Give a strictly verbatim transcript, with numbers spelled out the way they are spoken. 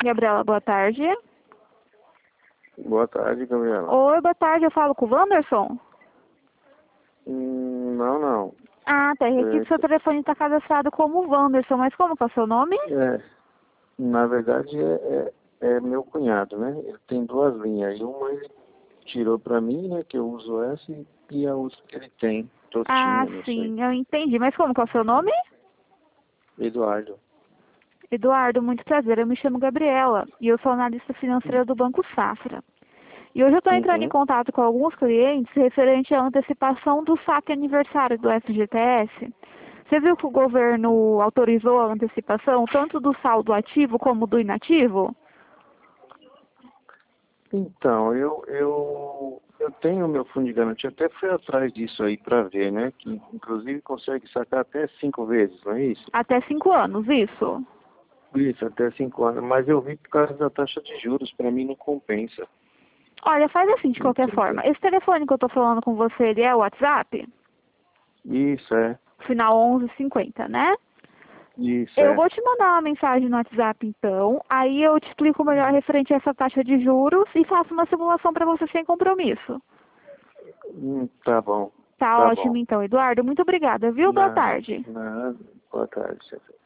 Gabriela, boa tarde. Boa tarde, Gabriela. Oi, boa tarde, eu falo com o Wanderson? Hum, não, não. Ah, tá, e aqui É, que seu telefone está cadastrado como Wanderson, mas como que é o seu nome? é, na verdade é, é, é meu cunhado, né? Ele tem duas linhas. E uma ele tirou pra mim, né? Que eu uso essa e, e a outra que ele tem. Ou Ah, tinha, não sei. sim, eu entendi, mas como que é o seu nome? Eduardo. Eduardo, muito prazer, eu me chamo Gabriela e eu sou analista financeira do Banco Safra. E hoje eu estou entrando em Uhum. contato com alguns clientes referente à antecipação do saque aniversário do F G T S. Você viu que o governo autorizou a antecipação tanto do saldo ativo como do inativo? Então, eu, eu, eu tenho meu fundo de garantia, até fui atrás disso aí pra ver, né? Que inclusive consegue sacar até cinco vezes, não é isso? Até cinco anos, isso? Isso, até cinco anos. Mas eu vi por causa da taxa de juros, pra mim não compensa. Olha, faz assim de qualquer Entendeu? forma. Esse telefone que eu estou falando com você, ele é o WhatsApp? Isso, é. Final onze cinquenta, né? Isso, Eu é. vou te mandar uma mensagem no WhatsApp então, aí eu te explico melhor referente a essa taxa de juros e faço uma simulação para você sem compromisso. Hum, tá bom, Tá tá ótimo bom. então, Eduardo. Muito obrigada, viu? Boa Nada, tarde. nada. Boa tarde, chefe.